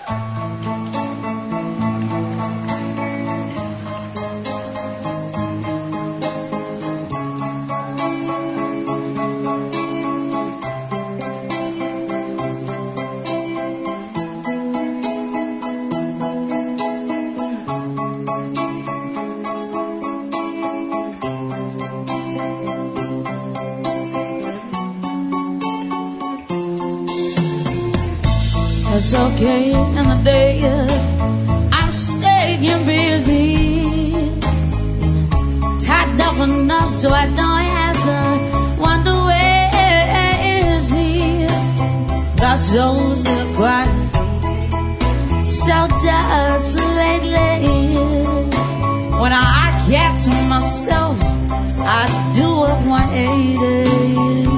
It's okay in the day I'm staying busy, tied up enough so I don't have to wonder where is he. Got souls in the quiet, so just lately. When I get to myself, I do a 180.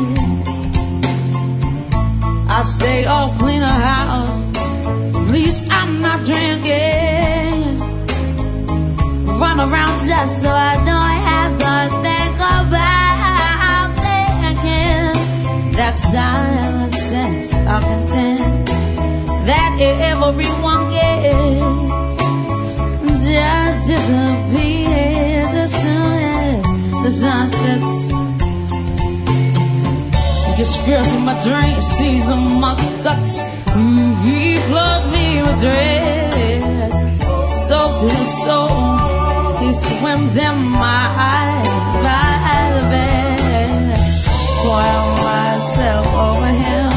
I stay up, clean the house, at least I'm not drinking. Run around just so I don't have to think about thinking. That silent sense of content that everyone gets just disappears as soon as the sun sets. Gets fierce in my dreams, sees in my guts. He floods me with dread, soaked to his soul. He swims in my eyes by the bed. Coil myself over him,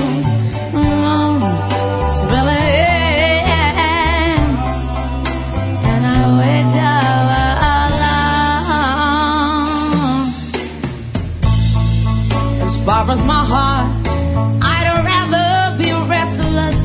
spilling it, and I wake up alone. As far as my heart, I'd rather be restless.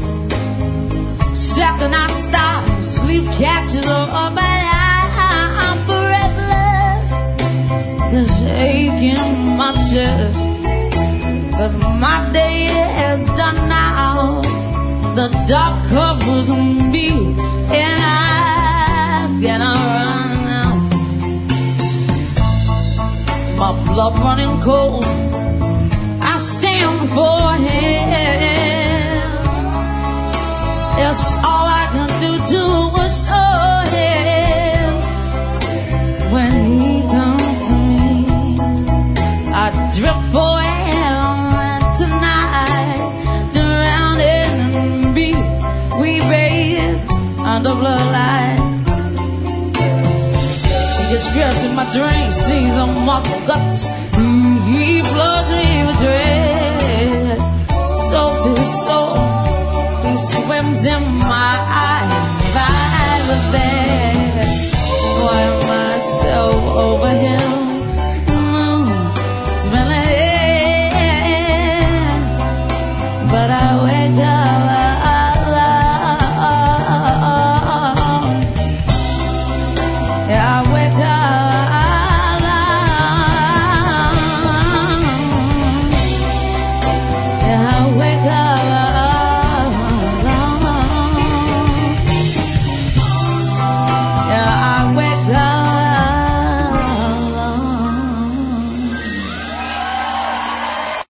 Second I stop, sleep catches up, but I'm breathless. This ache in my chest, 'cause my day is done now. The dark covers me, and I cannot run now. My blood running cold, stand before him. That's all I can do to assure him. When he comes to me, I drip for him. And tonight, surrounded and be, we bathe under bloodlight. He gets fierce in my dreams, sees on my guts. He floods me with dread, soul to soul. He swims in my eyes by the bed. Coil myself over him, smelling it, but I wake up alone. Yeah, I